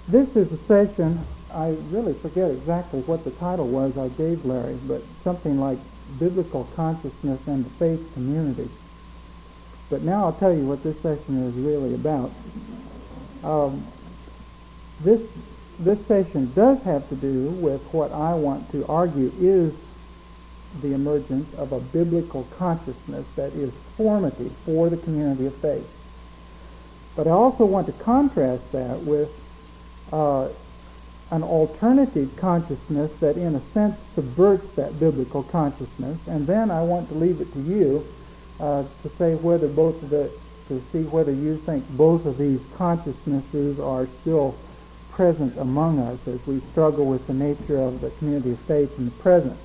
This is a session, I really forget exactly what the title was I gave Larry, but something like Biblical Consciousness and the Faith Community. But now I'll tell you what this session is really about. This session does have to do with what I want to argue is the emergence of a biblical consciousness that is formative for the community of faith. But I also want to contrast that with an alternative consciousness that in a sense subverts that biblical consciousness, and then I want to leave it to you to say whether to see whether you think both of these consciousnesses are still present among us as we struggle with the nature of the community of faith in the present.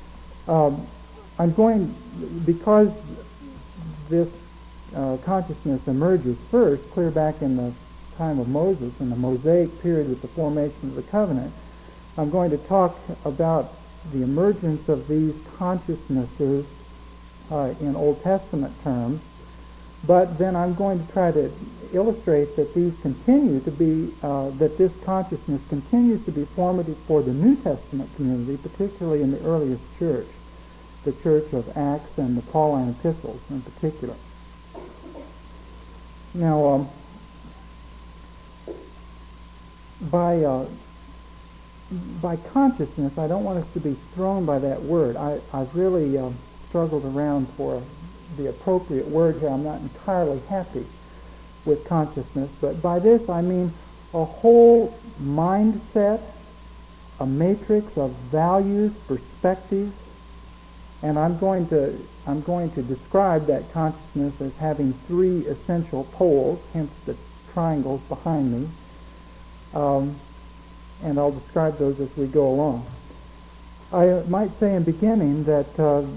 Because this consciousness emerges first, clear back in the time of Moses, in the Mosaic period with the formation of the covenant, I'm going to talk about the emergence of these consciousnesses in Old Testament terms, but then I'm going to try to illustrate that these continue to be, that this consciousness continues to be formative for the New Testament community, particularly in the earliest church, the church of Acts and the Pauline epistles in particular. Now, by consciousness, I don't want us to be thrown by that word. I've really struggled around for the appropriate word here. I'm not entirely happy with consciousness, but by this I mean a whole mindset, a matrix of values, perspectives, and I'm going to describe that consciousness as having three essential poles, hence the triangles behind me. And I'll describe those as we go along. I might say in beginning that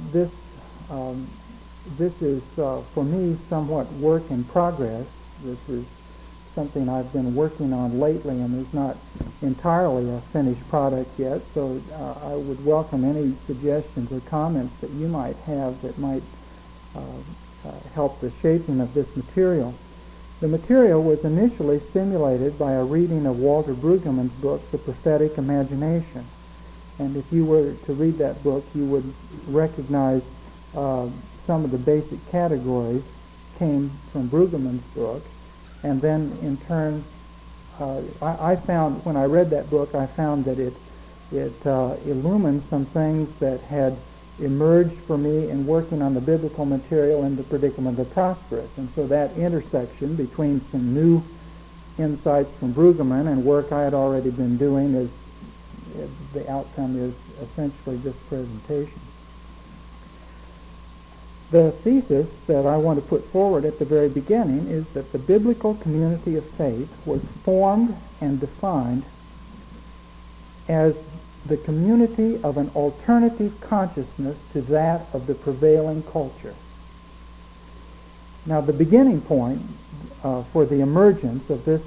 this is, for me, somewhat work in progress. This is something I've been working on lately and is not entirely a finished product yet, so I would welcome any suggestions or comments that you might have that might help the shaping of this material. The material was initially stimulated by a reading of Walter Brueggemann's book, The Prophetic Imagination. And if you were to read that book, you would recognize some of the basic categories came from Brueggemann's book. And then in turn, I found, when I read that book, I found that it illumined some things that had emerged for me in working on the biblical material in the predicament of the prosperous. And so that intersection between some new insights from Brueggemann and work I had already been doing is the outcome is essentially this presentation. The thesis that I want to put forward at the very beginning is that the biblical community of faith was formed and defined as the community of an alternative consciousness to that of the prevailing culture. Now, the beginning point for the emergence of this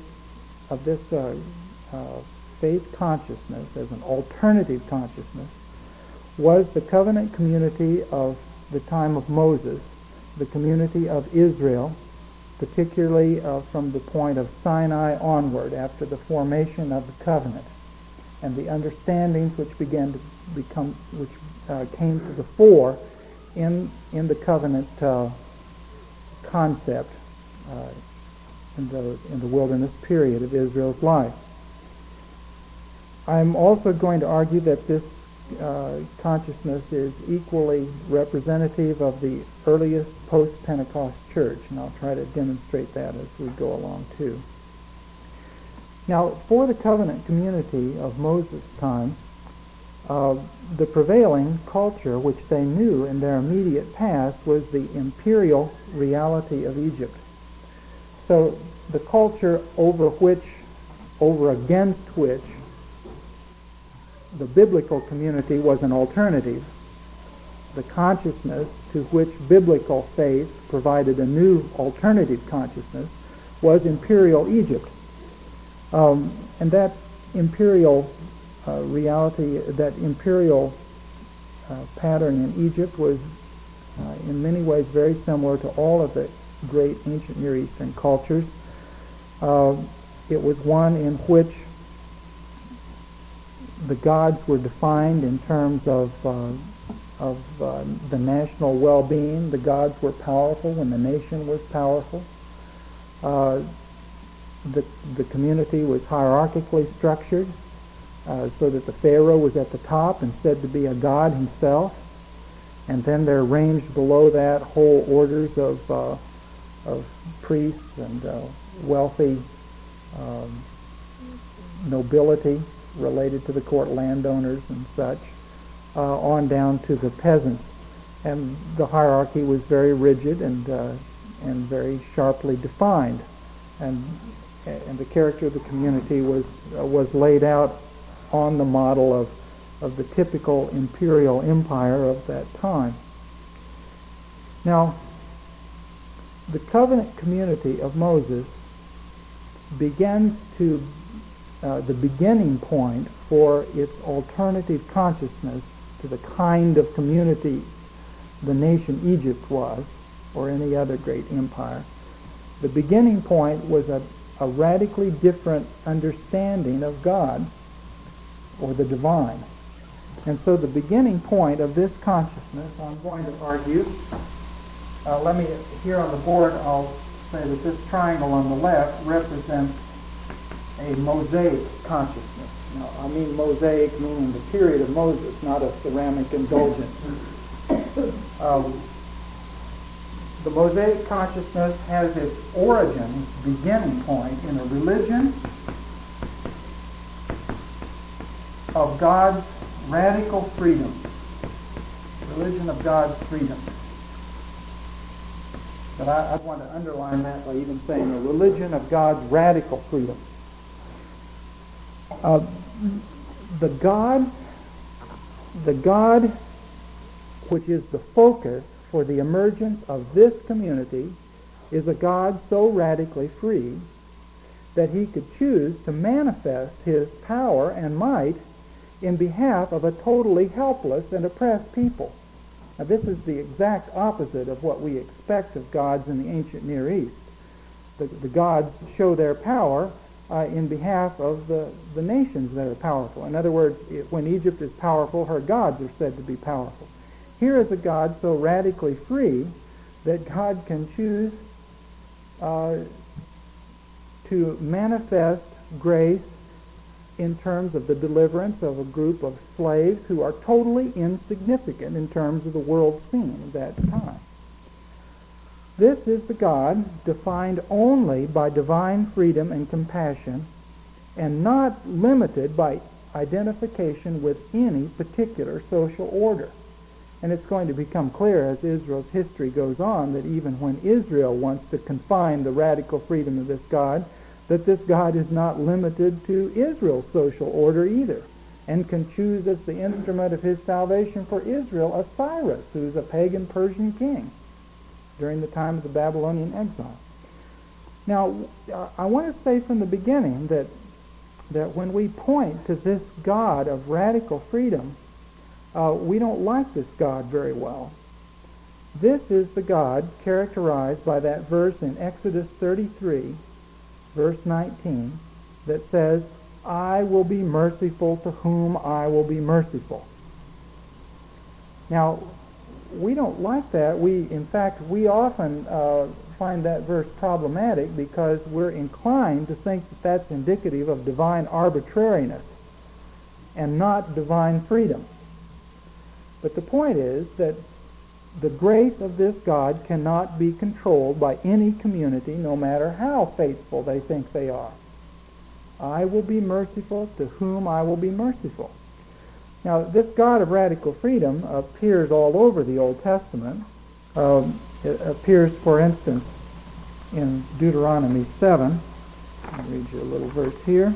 faith consciousness as an alternative consciousness was the covenant community of the time of Moses, the community of Israel, particularly from the point of Sinai onward after the formation of the covenant, and the understandings which began to become, which came to the fore in the covenant concept in the wilderness period of Israel's life. I'm also going to argue that this consciousness is equally representative of the earliest post-Pentecost church, and I'll try to demonstrate that as we go along too. Now, for the covenant community of Moses' time, the prevailing culture which they knew in their immediate past was the imperial reality of Egypt. So the culture over against which the biblical community was an alternative, the consciousness to which biblical faith provided a new alternative consciousness, was imperial Egypt. And that imperial reality, that imperial pattern in Egypt was in many ways very similar to all of the great ancient Near Eastern cultures. It was one in which the gods were defined in terms of the national well-being. The gods were powerful when the nation was powerful. The community was hierarchically structured, so that the Pharaoh was at the top and said to be a god himself, and then there ranged below that whole orders of priests and wealthy nobility related to the court landowners and such, on down to the peasants. And the hierarchy was very rigid and very sharply defined, and the character of the community was laid out on the model of the typical imperial empire of that time. Now, the covenant community of Moses begins to the beginning point for its alternative consciousness to the kind of community the nation Egypt was, or any other great empire. The beginning point was a radically different understanding of God, or the divine. And so the beginning point of this consciousness, I'm going to argue, here on the board, I'll say that this triangle on the left represents a Mosaic consciousness. Now, I mean Mosaic meaning the period of Moses, not a ceramic indulgence. The Mosaic consciousness has its origin, its beginning point, in a religion of God's radical freedom. Religion of God's freedom. But I want to underline that by even saying a religion of God's radical freedom. The God which is the focus for the emergence of this community is a God so radically free that he could choose to manifest his power and might in behalf of a totally helpless and oppressed people. Now, this is the exact opposite of what we expect of gods in the ancient Near East. The gods show their power in behalf of the nations that are powerful. In other words, when Egypt is powerful, her gods are said to be powerful. Here is a God so radically free that God can choose to manifest grace in terms of the deliverance of a group of slaves who are totally insignificant in terms of the world scene at that time. This is the God defined only by divine freedom and compassion, and not limited by identification with any particular social order. And it's going to become clear as Israel's history goes on that even when Israel wants to confine the radical freedom of this God, that this God is not limited to Israel's social order either, and can choose as the instrument of his salvation for Israel a Cyrus, who's a pagan Persian king during the time of the Babylonian exile. Now, I want to say from the beginning that when we point to this God of radical freedom, we don't like this God very well. This is the God characterized by that verse in Exodus 33, verse 19, that says, I will be merciful to whom I will be merciful. Now, we don't like that. In fact, we often find that verse problematic because we're inclined to think that that's indicative of divine arbitrariness and not divine freedom. But the point is that the grace of this God cannot be controlled by any community, no matter how faithful they think they are. I will be merciful to whom I will be merciful. Now, this God of radical freedom appears all over the Old Testament. It appears, for instance, in Deuteronomy 7. I'll read you a little verse here.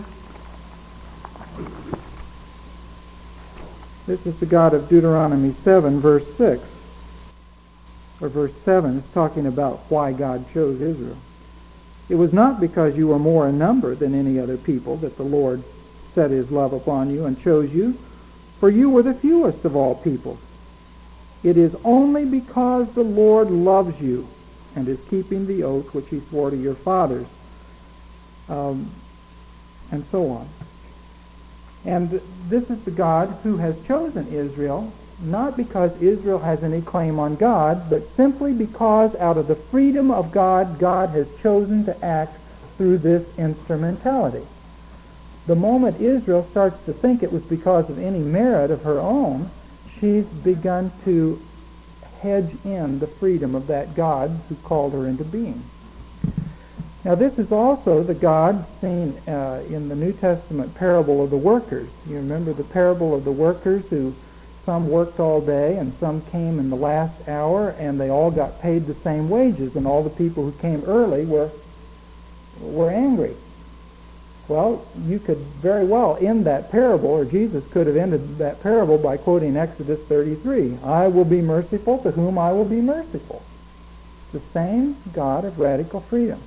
This is the God of Deuteronomy 7, verse 6. Or verse 7 is talking about why God chose Israel. It was not because you were more in number than any other people that the Lord set his love upon you and chose you, for you were the fewest of all peoples. It is only because the Lord loves you and is keeping the oath which he swore to your fathers, and so on. And this is the God who has chosen Israel, not because Israel has any claim on God, but simply because out of the freedom of God, God has chosen to act through this instrumentality. The moment Israel starts to think it was because of any merit of her own, she's begun to hedge in the freedom of that God who called her into being. Now this is also the God seen in the New Testament parable of the workers. You remember the parable of the workers who some worked all day and some came in the last hour and they all got paid the same wages, and all the people who came early were angry. Well, you could very well end that parable, or Jesus could have ended that parable by quoting Exodus 33. I will be merciful to whom I will be merciful. The same God of radical freedom.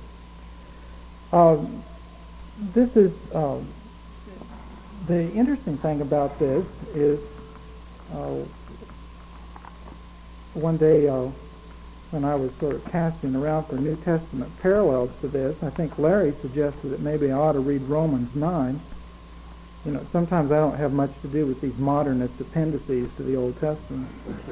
This is the interesting thing about this is one day when I was sort of casting around for New Testament parallels to this, I think Larry suggested that maybe I ought to read Romans 9. You know, sometimes I don't have much to do with these modernist appendices to the Old Testament.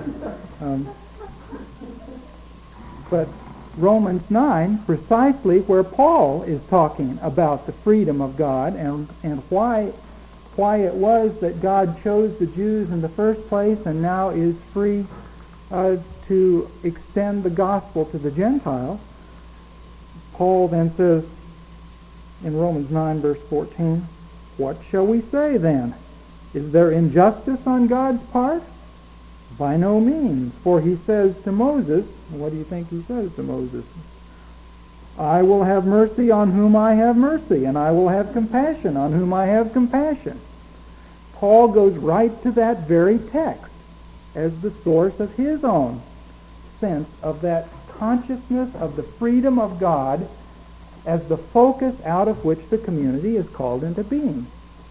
But Romans 9, precisely where Paul is talking about the freedom of God and why it was that God chose the Jews in the first place and now is free to extend the gospel to the Gentiles. Paul then says in Romans 9 verse 14, what shall we say then? Is there injustice on God's part? By no means, for he says to Moses, what do you think he says to Moses? I will have mercy on whom I have mercy, and I will have compassion on whom I have compassion. Paul goes right to that very text as the source of his own sense of that consciousness of the freedom of God as the focus out of which the community is called into being.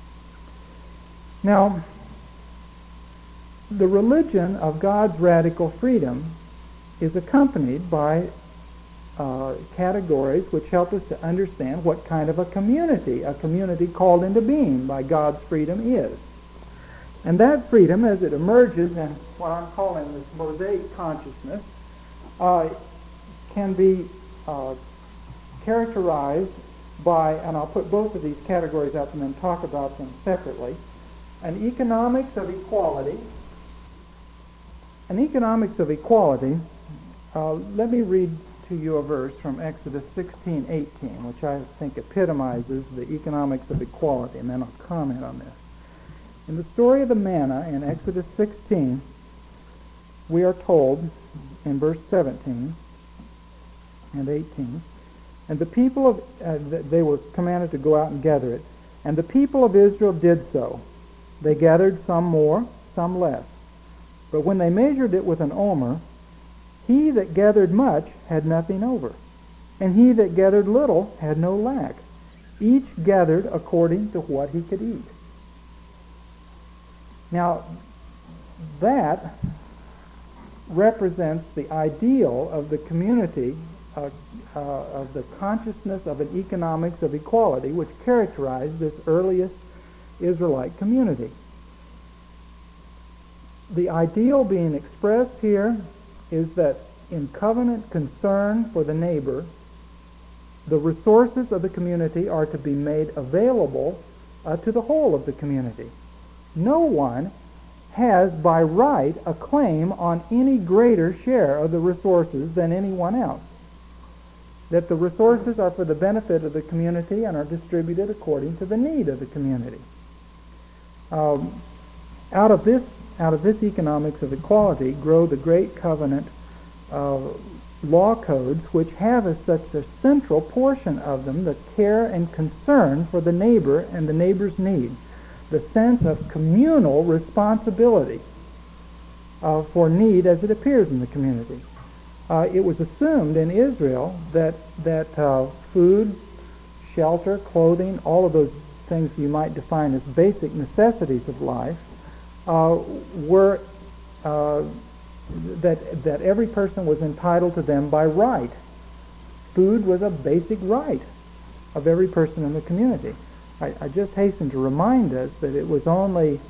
Now, the religion of God's radical freedom is accompanied by categories which help us to understand what kind of a community called into being by God's freedom is. And that freedom, as it emerges in what I'm calling this Mosaic consciousness, can be characterized by, and I'll put both of these categories up and then talk about them separately, an economics of equality. An economics of equality, let me read to you a verse from Exodus 16:18, which I think epitomizes the economics of equality, and then I'll comment on this. In the story of the manna in Exodus 16, we are told in verse 17 and 18, and the people of, they were commanded to go out and gather it, and the people of Israel did so. They gathered some more, some less. But when they measured it with an omer, he that gathered much had nothing over, and he that gathered little had no lack. Each gathered according to what he could eat. Now, that represents the ideal of the community, of the consciousness of an economics of equality, which characterized this earliest Israelite community. The ideal being expressed here is that in covenant concern for the neighbor, the resources of the community are to be made available to the whole of the community. No one has by right a claim on any greater share of the resources than anyone else. That the resources are for the benefit of the community and are distributed according to the need of the community. Out of this economics of equality grow the great covenant law codes, which have as such a central portion of them the care and concern for the neighbor and the neighbor's need, the sense of communal responsibility for need as it appears in the community. It was assumed in Israel that food, shelter, clothing, all of those things you might define as basic necessities of life, were that every person was entitled to them by right. Food was a basic right of every person in the community. I just hasten to remind us that it was only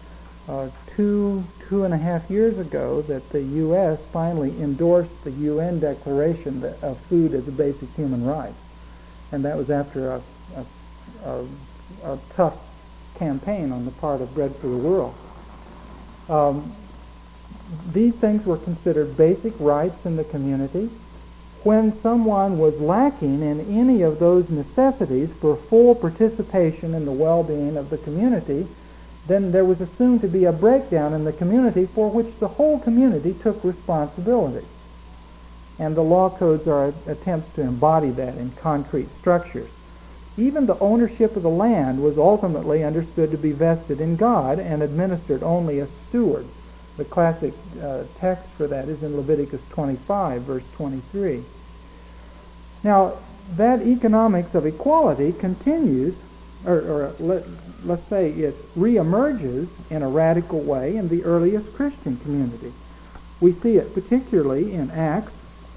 2.5 years ago that the U.S. finally endorsed the UN Declaration of Food as a Basic Human Right. And that was after a tough campaign on the part of Bread for the World. These things were considered basic rights in the community. When someone was lacking in any of those necessities for full participation in the well-being of the community, then there was assumed to be a breakdown in the community for which the whole community took responsibility. And the law codes are attempts to embody that in concrete structures. Even the ownership of the land was ultimately understood to be vested in God and administered only as stewards. The classic text for that is in Leviticus 25, verse 23. Now, that economics of equality continues, let's say it reemerges in a radical way in the earliest Christian community. We see it particularly in Acts,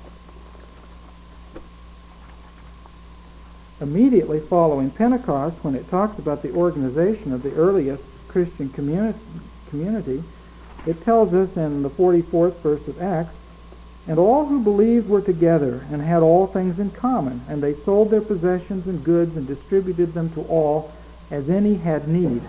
immediately following Pentecost, when it talks about the organization of the earliest Christian community. It tells us in the 44th verse of Acts, "And all who believed were together and had all things in common, and they sold their possessions and goods and distributed them to all as any had need."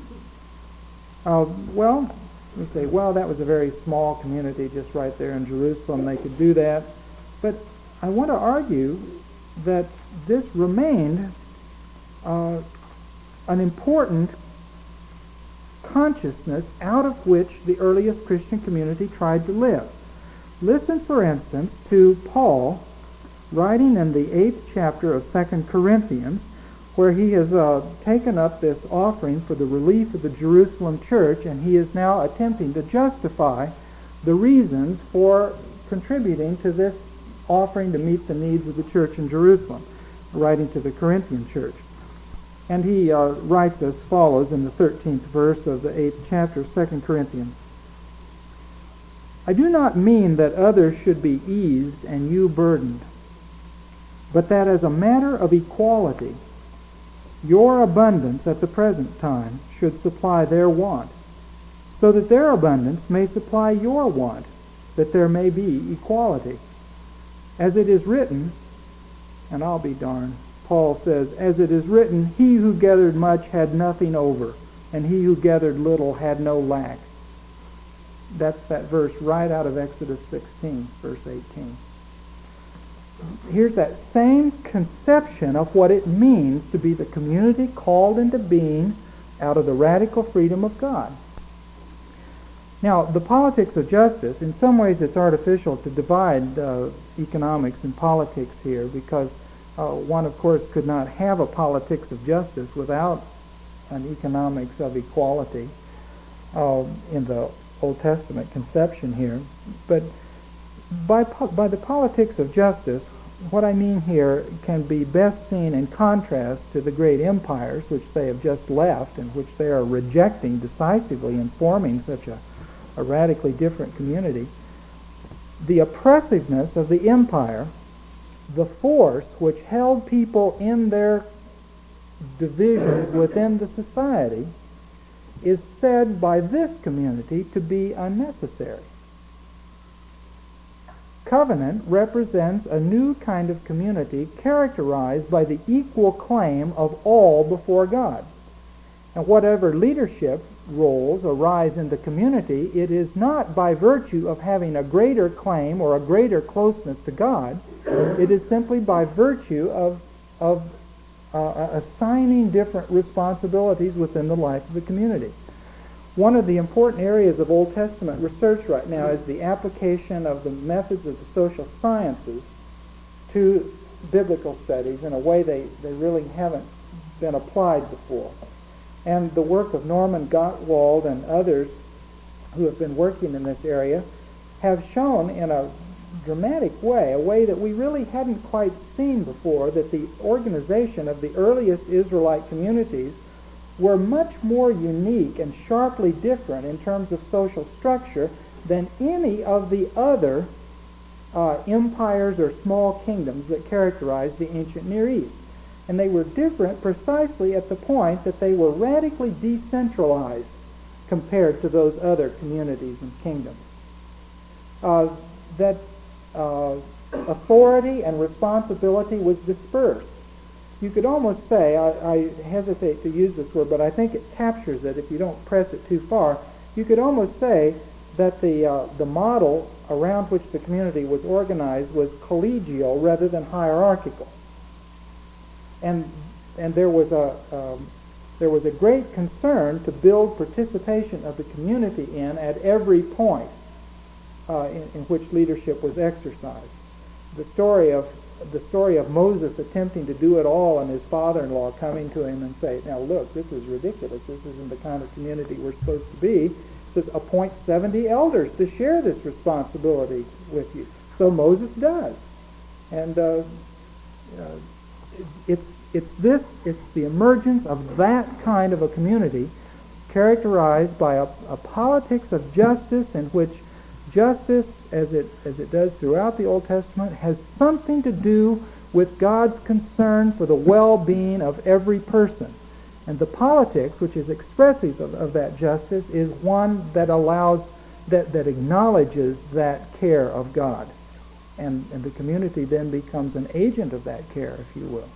Well, we say, well, that was a very small community just right there in Jerusalem. They could do that. But I want to argue that this remained an important consciousness out of which the earliest Christian community tried to live. Listen, for instance, to Paul writing in the 8th chapter of 2 Corinthians, where he has taken up this offering for the relief of the Jerusalem church, and he is now attempting to justify the reasons for contributing to this offering to meet the needs of the church in Jerusalem, writing to the Corinthian church. And he writes as follows in the 13th verse of the 8th chapter of 2 Corinthians. "I do not mean that others should be eased and you burdened, but that as a matter of equality, your abundance at the present time should supply their want, so that their abundance may supply your want, that there may be equality. As it is written," and I'll be darned, Paul says, "as it is written, he who gathered much had nothing over, and he who gathered little had no lack." That's that verse right out of Exodus 16, verse 18. Here's that same conception of what it means to be the community called into being out of the radical freedom of God. Now, the politics of justice, in some ways it's artificial to divide economics and politics here, because one, of course, could not have a politics of justice without an economics of equality in the Old Testament conception here. But by the politics of justice, what I mean here can be best seen in contrast to the great empires which they have just left and which they are rejecting decisively in forming such a radically different community. The oppressiveness of the empire, the force which held people in their divisions within the society, is said by this community to be unnecessary. Covenant represents a new kind of community characterized by the equal claim of all before God. And whatever leadership roles arise in the community, it is not by virtue of having a greater claim or a greater closeness to God. It is simply by virtue of assigning different responsibilities within the life of the community. One of the important areas of Old Testament research right now is the application of the methods of the social sciences to biblical studies in a way they really haven't been applied before. And the work of Norman Gottwald and others who have been working in this area have shown in a dramatic way, a way that we really hadn't quite seen before, that the organization of the earliest Israelite communities were much more unique and sharply different in terms of social structure than any of the other empires or small kingdoms that characterized the ancient Near East. And they were different precisely at the point that they were radically decentralized compared to those other communities and kingdoms. That authority and responsibility was dispersed. You could almost say, I hesitate to use this word, but I think it captures it if you don't press it too far. You could almost say that the model around which the community was organized was collegial rather than hierarchical. And there was a great concern to build participation of the community at every point in which leadership was exercised. The story of Moses attempting to do it all and his father-in-law coming to him and say, now look, this is ridiculous. This isn't the kind of community we're supposed to be. It says, appoint 70 elders to share this responsibility with you. So Moses does. And it's the emergence of that kind of a community characterized by a politics of justice in which justice, as it does throughout the Old Testament, has something to do with God's concern for the well-being of every person. And the politics, which is expressive of that justice, is one that that acknowledges that care of God. And the community then becomes an agent of that care, if you will.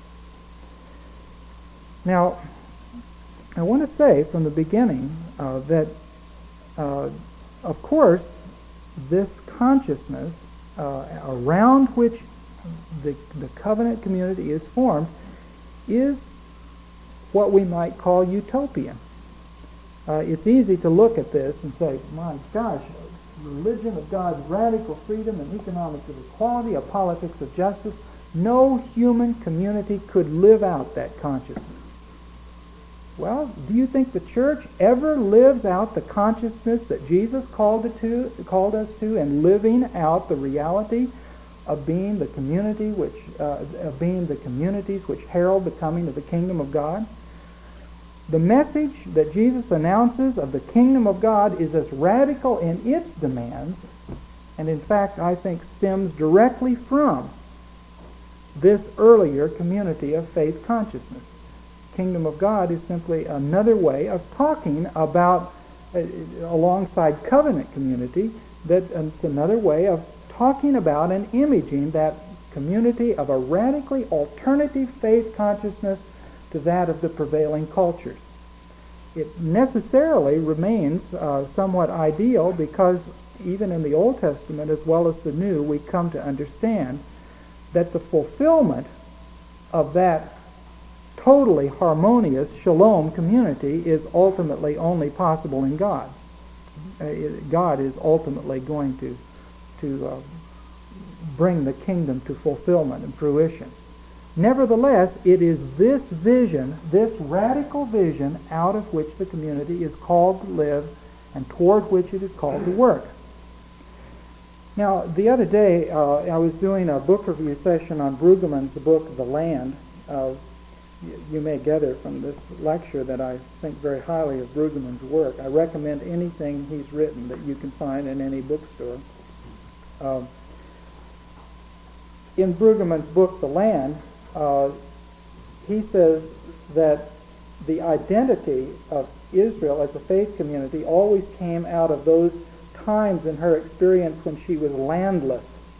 Now, I want to say from the beginning that, of course, this consciousness around which the covenant community is formed is what we might call utopian. It's easy to look at this and say, my gosh, religion of God's radical freedom and economic equality, a politics of justice, no human community could live out that consciousness. Well, do you think the church ever lives out the consciousness that Jesus called us to, and living out the reality of being the community communities which herald the coming of the kingdom of God? The message that Jesus announces of the kingdom of God is as radical in its demands, and in fact, I think stems directly from this earlier community of faith consciousness. Kingdom of God is simply another way of talking about, alongside covenant community, that it's another way of talking about and imaging that community of a radically alternative faith consciousness to that of the prevailing cultures. It necessarily remains somewhat ideal because even in the Old Testament as well as the New, we come to understand that the fulfillment of that totally harmonious shalom community is ultimately only possible in God. God is ultimately going to bring the kingdom to fulfillment and fruition. Nevertheless, it is this vision, this radical vision, out of which the community is called to live and toward which it is called to work. Now, the other day, I was doing a book review session on Brueggemann's book, The Land. You may gather from this lecture that I think very highly of Brueggemann's work. I recommend anything he's written that you can find in any bookstore. In Brueggemann's book, The Land, he says that the identity of Israel as a faith community always came out of those times in her experience when she was landless.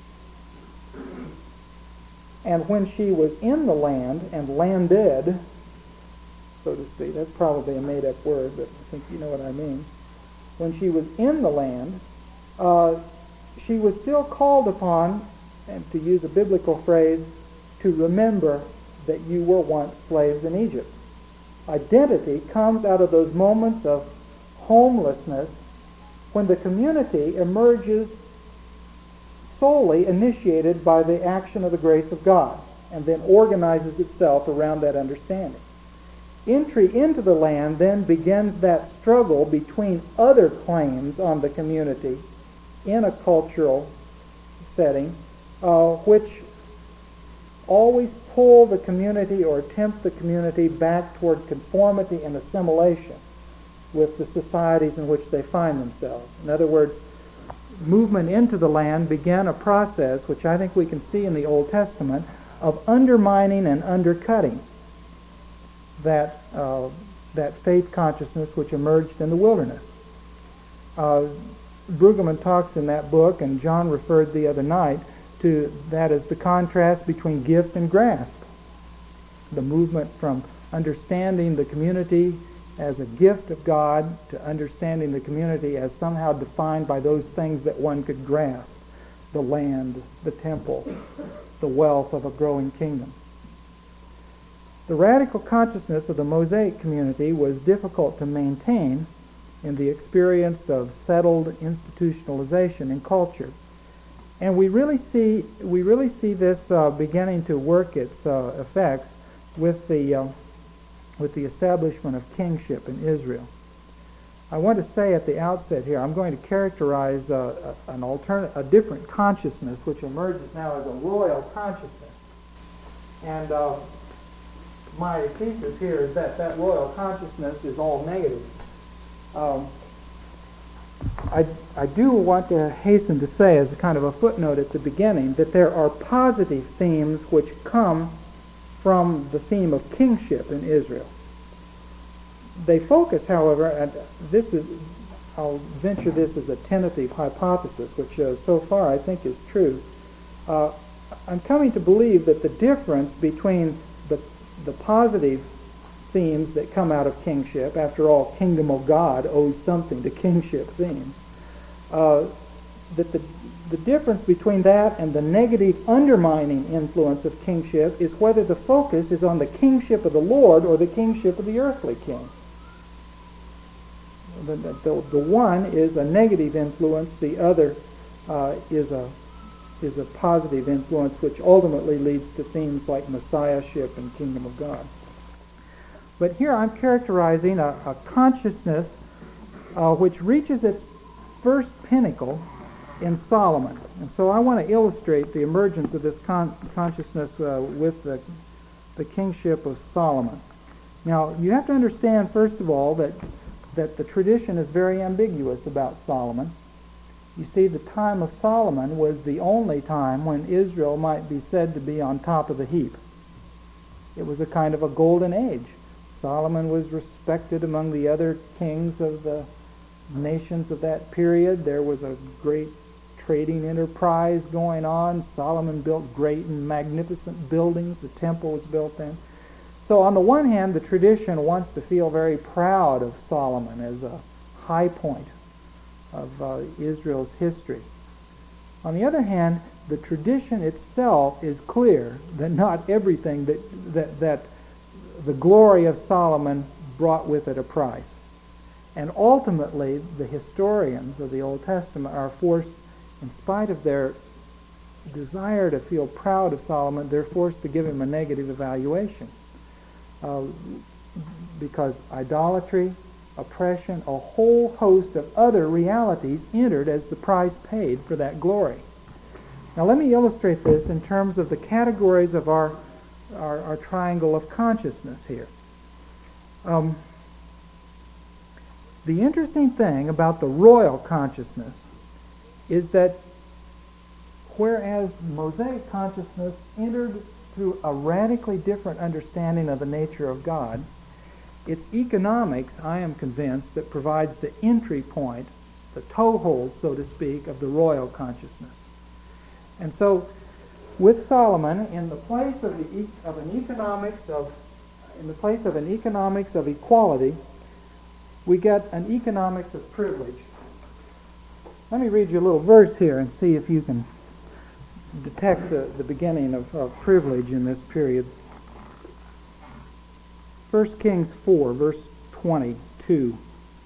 And when she was in the land and landed, so to speak, that's probably a made-up word, but I think you know what I mean. When she was in the land, she was still called upon, and to use a biblical phrase, to remember that you were once slaves in Egypt. Identity comes out of those moments of homelessness when the community emerges solely initiated by the action of the grace of God and then organizes itself around that understanding. Entry into the land then begins that struggle between other claims on the community in a cultural setting, which always pull the community or tempt the community back toward conformity and assimilation with the societies in which they find themselves. In other words, movement into the land began a process, which I think we can see in the Old Testament, of undermining and undercutting that faith consciousness which emerged in the wilderness. Brueggemann talks in that book, and John referred the other night to that as the contrast between gift and grasp. The movement from understanding the community as a gift of God to understanding the community as somehow defined by those things that one could grasp: the land, the temple, the wealth of a growing kingdom. The radical consciousness of the Mosaic community was difficult to maintain in the experience of settled institutionalization in culture. And we really see this beginning to work its effects with the establishment of kingship in Israel. I want to say at the outset here, I'm going to characterize a different consciousness which emerges now as a royal consciousness. And my thesis here is that royal consciousness is all negative. I do want to hasten to say, as a kind of a footnote at the beginning, that there are positive themes which come from the theme of kingship in Israel. They focus, however, and I'll venture this as a tentative hypothesis, which so far I think is true. I'm coming to believe that the difference between the positive themes that come out of kingship — after all, kingdom of God owes something to kingship themes — that the difference between that and the negative undermining influence of kingship is whether the focus is on the kingship of the Lord or the kingship of the earthly king. The one is a negative influence, the other is a positive influence, which ultimately leads to themes like messiahship and kingdom of God. But here I'm characterizing a consciousness which reaches its first pinnacle in Solomon. And so I want to illustrate the emergence of this consciousness with the kingship of Solomon. Now, you have to understand, first of all, that the tradition is very ambiguous about Solomon. You see, the time of Solomon was the only time when Israel might be said to be on top of the heap. It was a kind of a golden age. Solomon was respected among the other kings of the nations of that period. There was a great trading enterprise going on. Solomon built great and magnificent buildings. The temple was built then. So on the one hand, the tradition wants to feel very proud of Solomon as a high point of Israel's history. On the other hand, the tradition itself is clear that not everything that the glory of Solomon brought with it a price. And ultimately, the historians of the Old Testament are forced, in spite of their desire to feel proud of Solomon, they're forced to give him a negative evaluation. Because idolatry, oppression, a whole host of other realities entered as the price paid for that glory. Now let me illustrate this in terms of the categories of our triangle of consciousness here. The interesting thing about the royal consciousness is that whereas Mosaic consciousness entered through a radically different understanding of the nature of God, it's economics, I am convinced, that provides the entry point, the toehold, so to speak, of the royal consciousness. And so, with Solomon, in the place of an economics of equality, we get an economics of privilege. Let me read you a little verse here and see if you can detect the beginning of privilege in this period. 1 Kings 4, verse 22.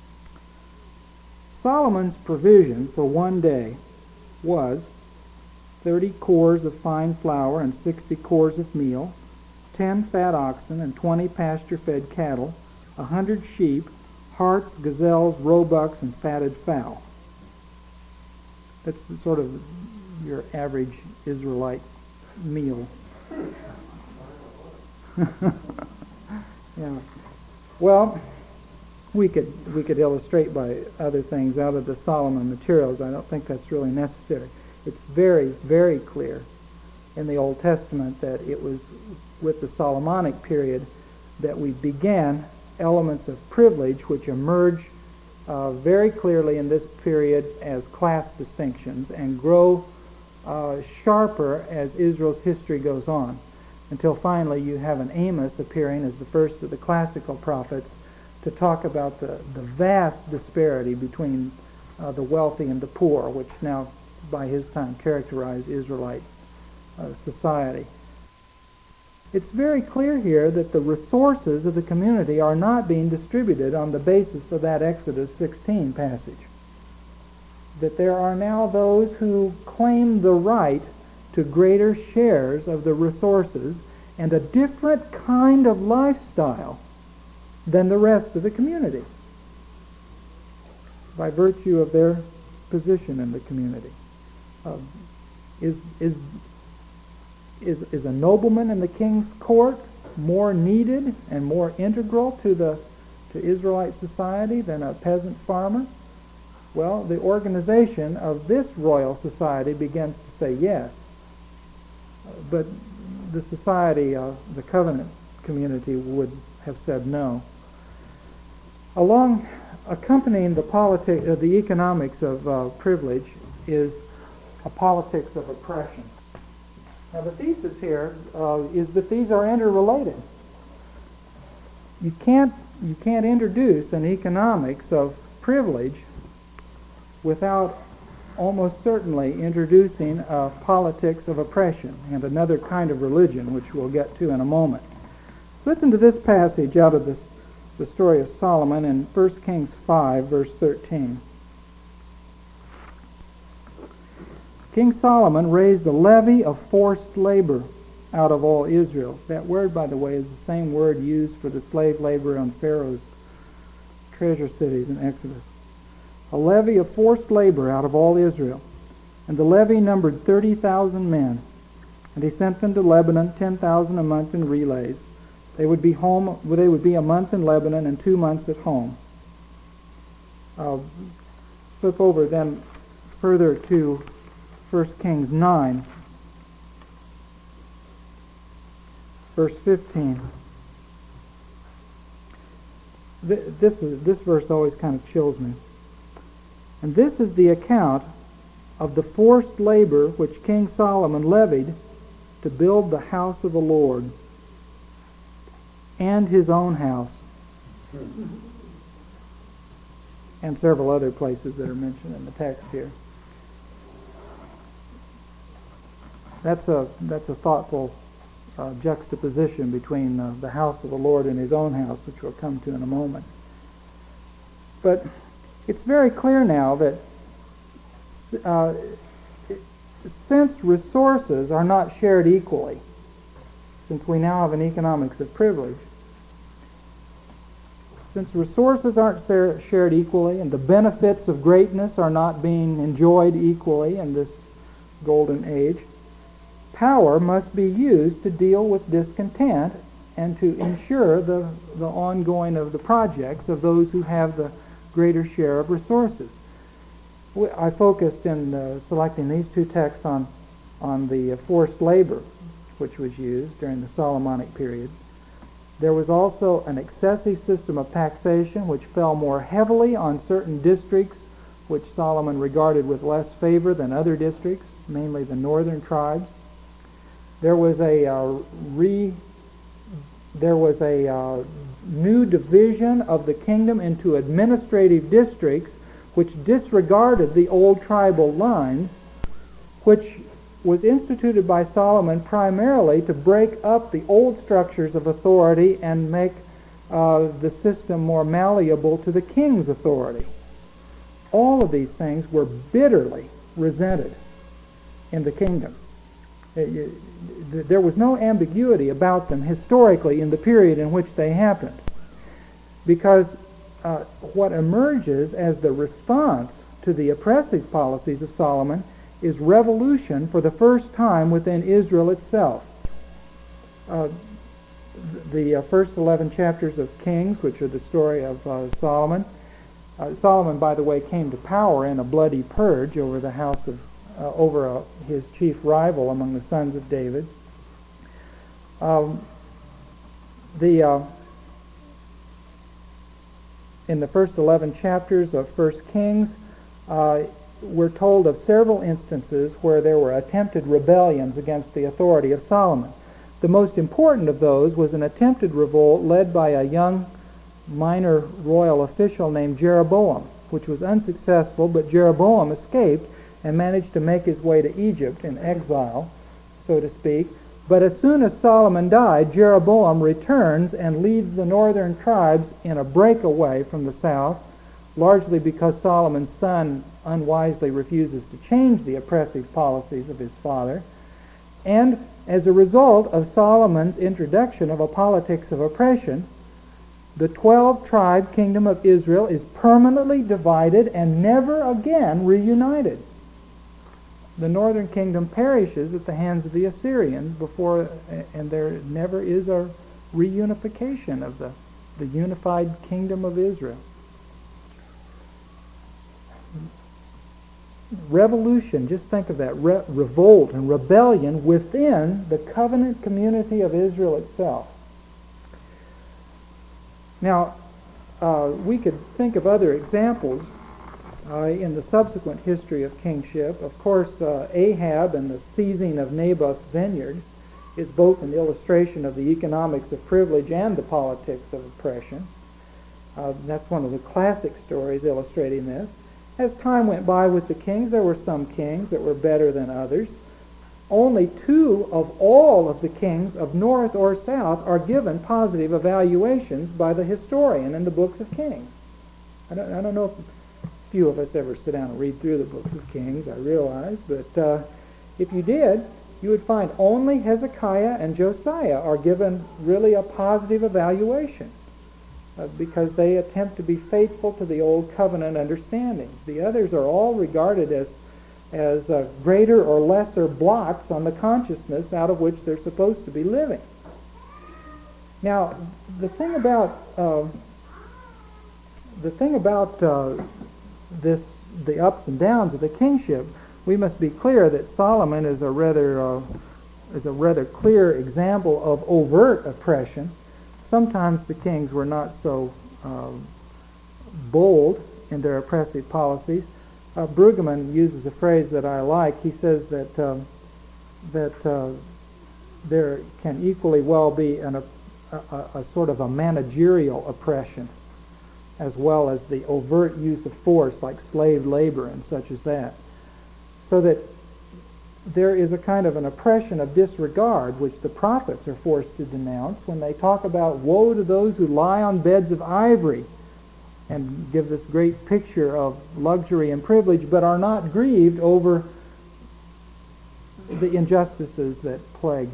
Solomon's provision for one day was 30 cores of fine flour and 60 cores of meal, 10 fat oxen and 20 pasture-fed cattle, 100 sheep, harts, gazelles, roebucks, and fatted fowl. That's sort of your average Israelite meal. Yeah. Well, we could illustrate by other things out of the Solomon materials. I don't think that's really necessary. It's very, very clear in the Old Testament that it was with the Solomonic period that we began elements of privilege which emerge very clearly in this period as class distinctions and grow sharper as Israel's history goes on, until finally you have an Amos appearing as the first of the classical prophets to talk about the vast disparity between the wealthy and the poor, which now by his time characterized Israelite society. It's very clear here that the resources of the community are not being distributed on the basis of that Exodus 16 passage. That there are now those who claim the right to greater shares of the resources and a different kind of lifestyle than the rest of the community by virtue of their position in the community. Is a nobleman in the king's court more needed and more integral to Israelite society than a peasant farmer? Well, the organization of this royal society begins to say yes. But the society, the covenant community, would have said no. Accompanying the economics of privilege is a politics of oppression. Now the thesis here is that these are interrelated. You can't introduce an economics of privilege without almost certainly introducing a politics of oppression and another kind of religion, which we'll get to in a moment. Listen to this passage out of the story of Solomon in 1 Kings 5, verse 13. King Solomon raised a levy of forced labor out of all Israel. That word, by the way, is the same word used for the slave labor on Pharaoh's treasure cities in Exodus. A levy of forced labor out of all Israel. And the levy numbered 30,000 men. And he sent them to Lebanon, 10,000 a month in relays. They would be a month in Lebanon and 2 months at home. Flip over then further to 1 Kings 9, verse 15. This verse always kind of chills me. And this is the account of the forced labor which King Solomon levied to build the house of the Lord and his own house, and several other places that are mentioned in the text here. That's a thoughtful juxtaposition between the house of the Lord and his own house, which we'll come to in a moment. But it's very clear now that since resources are not shared equally, since we now have an economics of privilege, since resources aren't shared equally and the benefits of greatness are not being enjoyed equally in this golden age, power must be used to deal with discontent and to ensure the ongoing of the projects of those who have the greater share of resources. I focused in selecting these two texts on the forced labor which was used during the Solomonic period. There was also an excessive system of taxation which fell more heavily on certain districts which Solomon regarded with less favor than other districts, mainly the northern tribes. There was a new division of the kingdom into administrative districts which disregarded the old tribal lines, which was instituted by Solomon primarily to break up the old structures of authority and make the system more malleable to the king's authority. All of these things were bitterly resented in the kingdom. There was no ambiguity about them historically in the period in which they happened, because what emerges as the response to the oppressive policies of Solomon is revolution for the first time within Israel itself. The first 11 chapters of Kings, which are the story of Solomon. Solomon, by the way, came to power in a bloody purge over the house of his chief rival among the sons of David. The in the first 11 chapters of 1 Kings, we're told of several instances where there were attempted rebellions against the authority of Solomon. The most important of those was an attempted revolt led by a young minor royal official named Jeroboam, which was unsuccessful, but Jeroboam escaped and managed to make his way to Egypt in exile, so to speak. But as soon as Solomon died, Jeroboam returns and leads the northern tribes in a breakaway from the south, largely because Solomon's son unwisely refuses to change the oppressive policies of his father. And as a result of Solomon's introduction of a politics of oppression, the 12-tribe kingdom of Israel is permanently divided and never again reunited. The northern kingdom perishes at the hands of the Assyrians and there never is a reunification of the unified kingdom of Israel. Revolution, just think of that, revolt and rebellion within the covenant community of Israel itself. Now, we could think of other examples in the subsequent history of kingship. Of course, Ahab and the seizing of Naboth's vineyard is both an illustration of the economics of privilege and the politics of oppression. That's one of the classic stories illustrating this. As time went by with the kings, there were some kings that were better than others. Only 2 of all of the kings of north or south are given positive evaluations by the historian in the books of Kings. I don't know if few of us ever sit down and read through the books of Kings, I realize, but if you did, you would find only Hezekiah and Josiah are given really a positive evaluation because they attempt to be faithful to the old covenant understanding. The others are all regarded as greater or lesser blocks on the consciousness out of which they're supposed to be living. Now, the thing about the ups and downs of the kingship, we must be clear that Solomon is a rather clear example of overt oppression. Sometimes the kings were not so bold in their oppressive policies. Brueggemann uses a phrase that I like. He says that there can equally well be a sort of a managerial oppression, as well as the overt use of force like slave labor and such as that. So that there is a kind of an oppression of disregard which the prophets are forced to denounce when they talk about woe to those who lie on beds of ivory and give this great picture of luxury and privilege, but are not grieved over the injustices that plague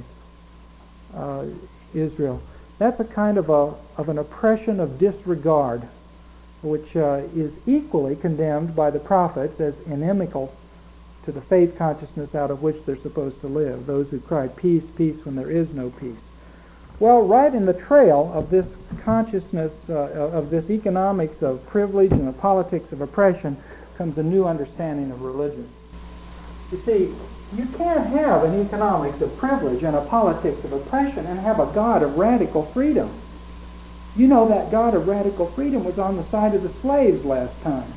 Israel. That's a kind of an oppression of disregard, which is equally condemned by the prophets as inimical to the faith consciousness out of which they're supposed to live, those who cry, peace, peace, when there is no peace. Well, right in the trail of this consciousness, of this economics of privilege and the politics of oppression, comes a new understanding of religion. You see, you can't have an economics of privilege and a politics of oppression and have a God of radical freedom. You know that God of radical freedom was on the side of the slaves last time.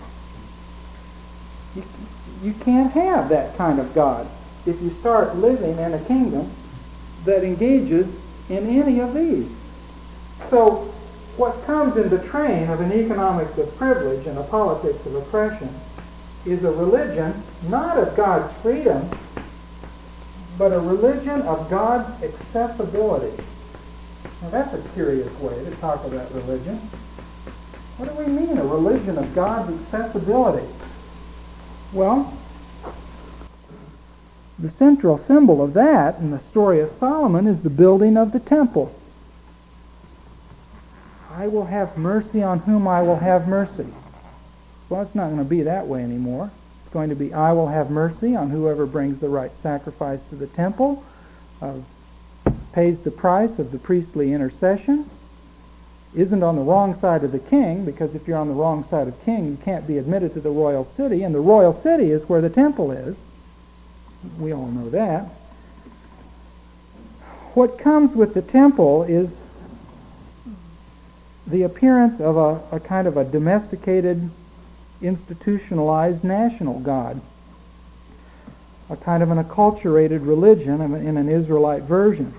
You can't have that kind of God if you start living in a kingdom that engages in any of these. So what comes in the train of an economics of privilege and a politics of oppression is a religion not of God's freedom, but a religion of God's accessibility. Now that's a curious way to talk about religion. What do we mean, a religion of God's accessibility? Well, the central symbol of that in the story of Solomon is the building of the temple. I will have mercy on whom I will have mercy. Well, it's not going to be that way anymore. It's going to be, I will have mercy on whoever brings the right sacrifice to the temple, pays the price of the priestly intercession, isn't on the wrong side of the king, because if you're on the wrong side of king, you can't be admitted to the royal city, and the royal city is where the temple is. We all know that. What comes with the temple is the appearance of a kind of a domesticated, institutionalized national God, a kind of an acculturated religion in an Israelite version.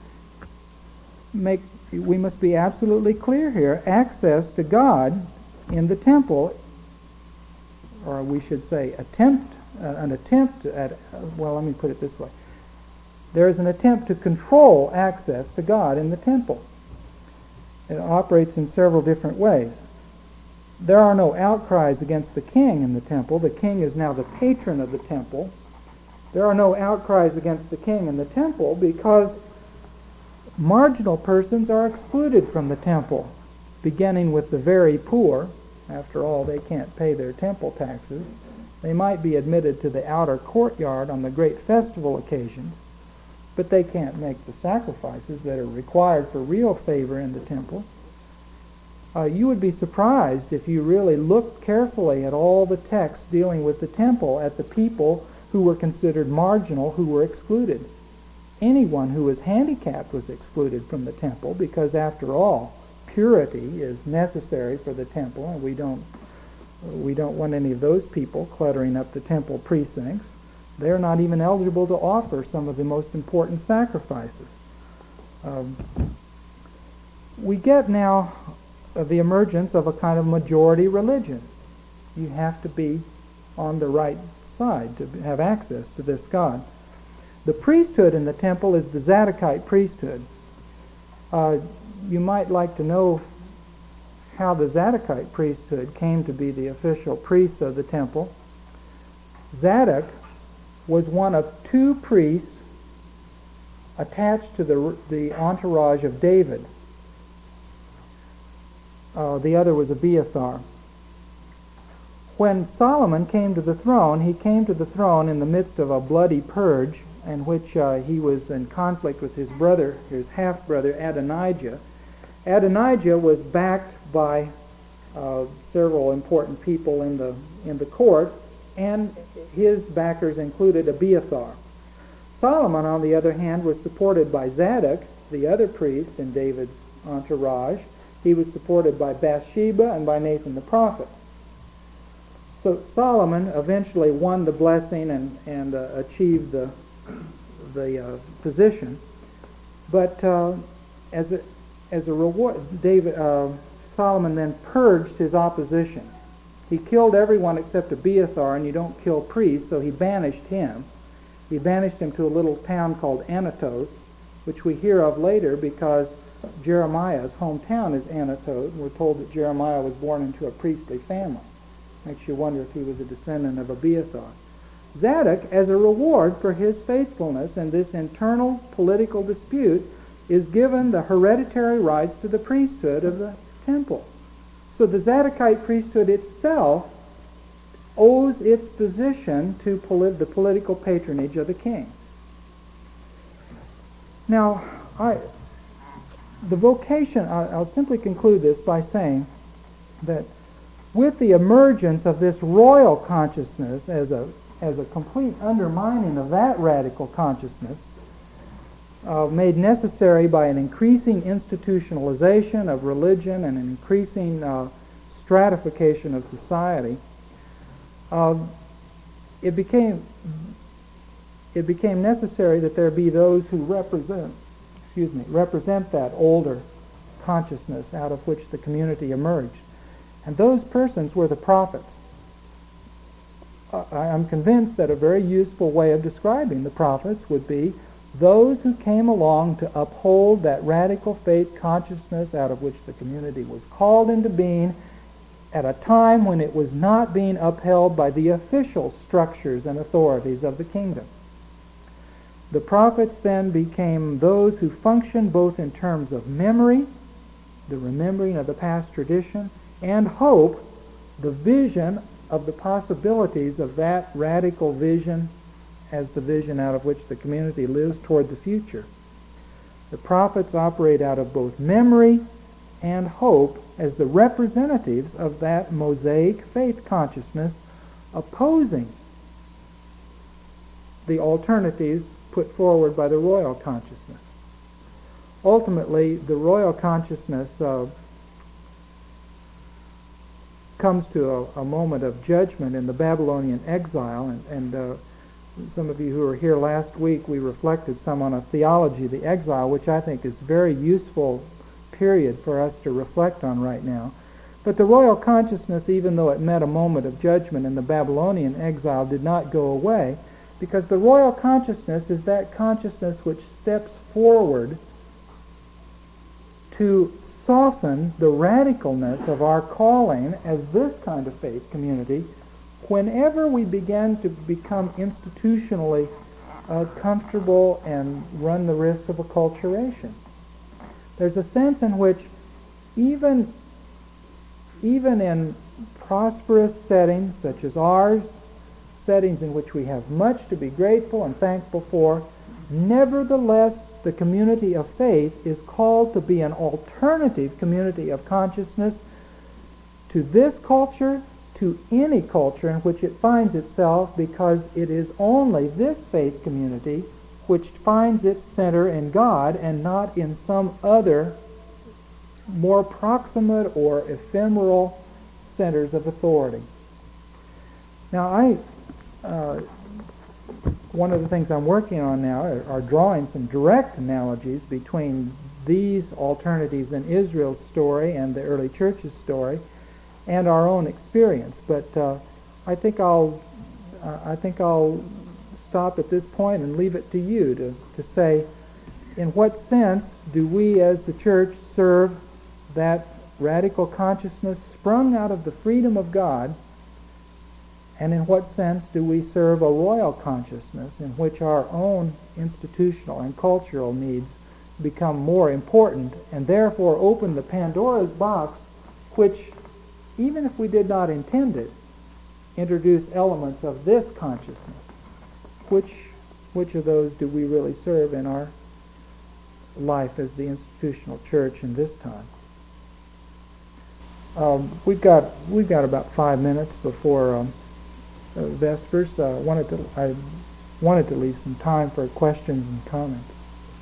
We must be absolutely clear here. Access to God in the temple, or we should say an attempt at, well, let me put it this way. There is an attempt to control access to God in the temple. It operates in several different ways. There are no outcries against the king in the temple. The king is now the patron of the temple. There are no outcries against the king in the temple because marginal persons are excluded from the temple, beginning with the very poor. After all, they can't pay their temple taxes. They might be admitted to the outer courtyard on the great festival occasions, but they can't make the sacrifices that are required for real favor in the temple. You would be surprised if you really looked carefully at all the texts dealing with the temple, at the people who were considered marginal, who were excluded. Anyone who was handicapped was excluded from the temple because, after all, purity is necessary for the temple, and we don't want any of those people cluttering up the temple precincts. They're not even eligible to offer some of the most important sacrifices. We get now the emergence of a kind of majority religion. You have to be on the right side to have access to this God. The priesthood in the temple is the Zadokite priesthood. You might like to know how the Zadokite priesthood came to be the official priest of the temple. Zadok was one of two priests attached to the entourage of David. The other was Abiathar. When Solomon came to the throne, he came to the throne in the midst of a bloody purge in which he was in conflict with his brother, his half-brother Adonijah. Adonijah was backed by several important people in the court, and his backers included Abiathar. Solomon, on the other hand, was supported by Zadok, the other priest in David's entourage. He was supported by Bathsheba and by Nathan the prophet. So Solomon eventually won the blessing and achieved the position. But as a reward, Solomon then purged his opposition. He killed everyone except Abiathar, and you don't kill priests, so he banished him. He banished him to a little town called Anatoth, which we hear of later because Jeremiah's hometown is Anatoth. We're told that Jeremiah was born into a priestly family. Makes you wonder if he was a descendant of Abiathar. Zadok, as a reward for his faithfulness in this internal political dispute, is given the hereditary rights to the priesthood of the temple. So the Zadokite priesthood itself owes its position to the political patronage of the king. Now, the vocation, I'll simply conclude this by saying that with the emergence of this royal consciousness as a complete undermining of that radical consciousness, made necessary by an increasing institutionalization of religion and an increasing stratification of society, it became necessary that there be those who represent that older consciousness out of which the community emerged. And those persons were the prophets. I'm convinced that a very useful way of describing the prophets would be those who came along to uphold that radical faith consciousness out of which the community was called into being at a time when it was not being upheld by the official structures and authorities of the kingdom. The prophets then became those who functioned both in terms of memory, the remembering of the past tradition, and hope, the vision of the possibilities of that radical vision as the vision out of which the community lives toward the future. The prophets operate out of both memory and hope as the representatives of that Mosaic faith consciousness, opposing the alternatives put forward by the royal consciousness. Ultimately, the royal consciousness comes to a moment of judgment in the Babylonian exile, and some of you who were here last week, we reflected some on a theology of the exile, which I think is a very useful period for us to reflect on right now. But the royal consciousness, even though it met a moment of judgment in the Babylonian exile, did not go away, because the royal consciousness is that consciousness which steps forward to soften the radicalness of our calling as this kind of faith community whenever we begin to become institutionally comfortable and run the risk of acculturation. There's a sense in which even in prosperous settings such as ours, settings in which we have much to be grateful and thankful for, nevertheless the community of faith is called to be an alternative community of consciousness to this culture, to any culture in which it finds itself, because it is only this faith community which finds its center in God and not in some other more proximate or ephemeral centers of authority. Now, one of the things I'm working on now are drawing some direct analogies between these alternatives in Israel's story and the early church's story and our own experience. But I think I'll stop at this point and leave it to you to say, in what sense do we as the church serve that radical consciousness sprung out of the freedom of God, and in what sense do we serve a royal consciousness in which our own institutional and cultural needs become more important and therefore open the Pandora's box, which, even if we did not intend it, introduce elements of this consciousness? Which of those do we really serve in our life as the institutional church in this time? We've got about 5 minutes before Vespers. I wanted to leave some time for questions and comments.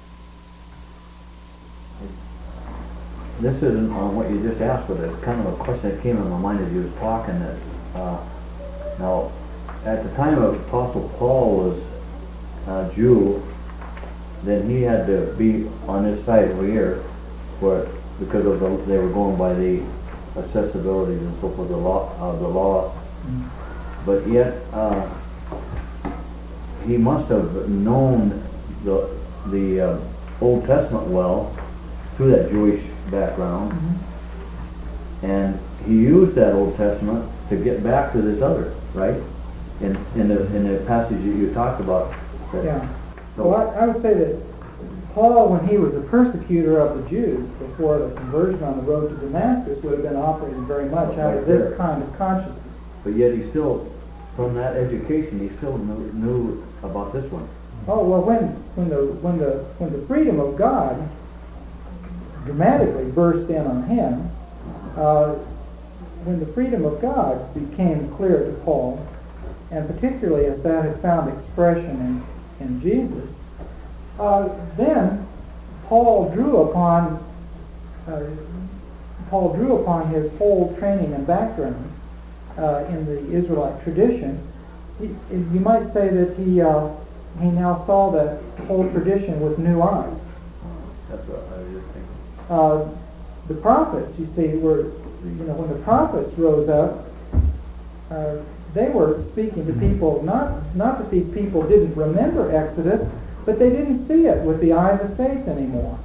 This isn't on what you just asked, but it's kind of a question that came in my mind as you was talking. That now, at the time of Apostle Paul was a Jew, then he had to be on this side over here, because of they were going by the accessibilities and so forth, the law. Mm-hmm. But yet he must have known the Old Testament well through that Jewish background, mm-hmm. and he used that Old Testament to get back to this other, right? In the passage that you talked about. Yeah. So well, I would say that Paul, when he was a persecutor of the Jews before the conversion on the road to Damascus, would have been operating very much out of this kind of consciousness. But yet he still, from that education, he still knew about this one. Oh well, when the freedom of God dramatically burst in on him, when the freedom of God became clear to Paul, and particularly as that had found expression in Jesus, then Paul drew upon his whole training and background in the Israelite tradition. You might say that he now saw that whole tradition with new eyes. That's what I was just thinking. The prophets, you see, when the prophets rose up, they were speaking to people, not that these people didn't remember Exodus, but they didn't see it with the eyes of faith anymore.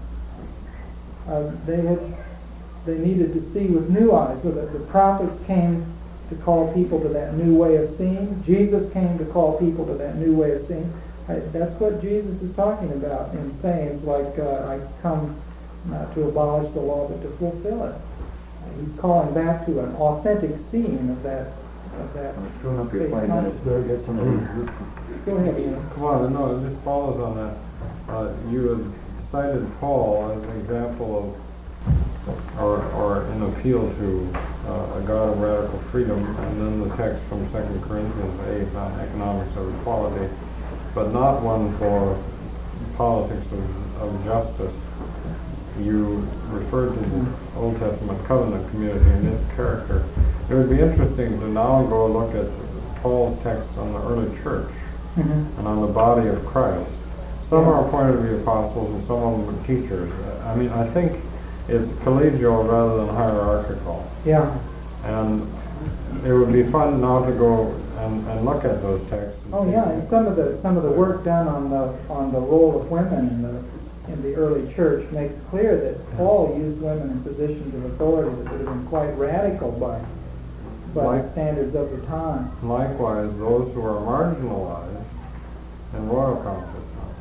They needed to see with new eyes, so that the prophets came to call people to that new way of seeing. Jesus came to call people to that new way of seeing. That's what Jesus is talking about in sayings like, I come not to abolish the law, but to fulfill it. He's calling back to an authentic seeing of that. I'm screwing up your 5 minutes. Better get some of these. Go ahead, Ian. Come on, no, it just follows on that. You had cited Paul as an example of, or an appeal to a God of radical freedom, and then the text from 2 Corinthians 8 on economics of equality, but not one for politics of justice. You referred to the Old Testament covenant community in its character. it would be interesting to now go look at Paul's text on the early church and on the body of Christ. Some are appointed to be apostles and some of them are teachers. I mean, I think it's collegial rather than hierarchical. Yeah. And it would be fun now to go and look at those texts. Oh yeah, and some of the work done on the role of women in the early church makes clear that Paul used women in positions of authority that would have been quite radical by the standards of the time. Likewise, those who are marginalized in royal consciousness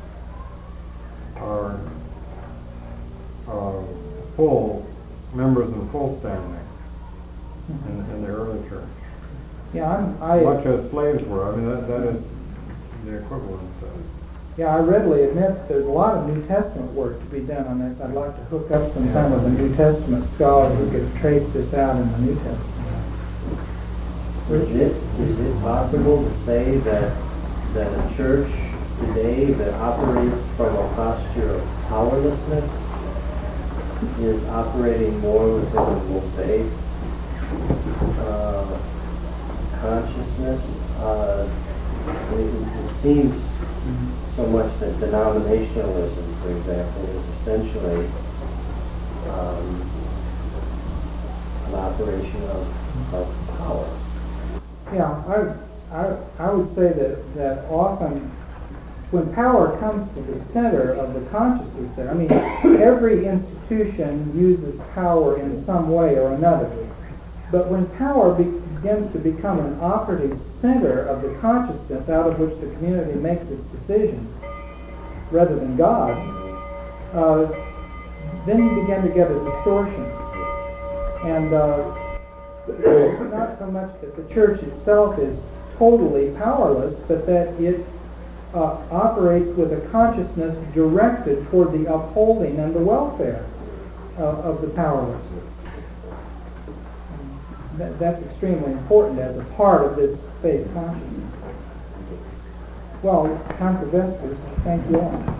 are full members in full standing in the early church. Yeah, Much as slaves were. I mean, that is the equivalent. Yeah, I readily admit there's a lot of New Testament work to be done on this. I'd like to hook up some kind of a New Testament scholar who could trace this out in the New Testament. Is it possible to say that a church today that operates from a posture of powerlessness is operating more within a Mosaic consciousness? It seems so much that denominationalism, for example, is essentially an operation of power. Yeah, I would say that often when power comes to the center of the consciousness there, I mean, every institution uses power in some way or another. But when power begins to become an operative center of the consciousness out of which the community makes its decisions, rather than God, then you begin to get a distortion. And it's not so much that the church itself is totally powerless, but that it operates with a consciousness directed toward the upholding and the welfare of the powerless. That's extremely important as a part of this faith consciousness. Well, time for vespers. Thank you all.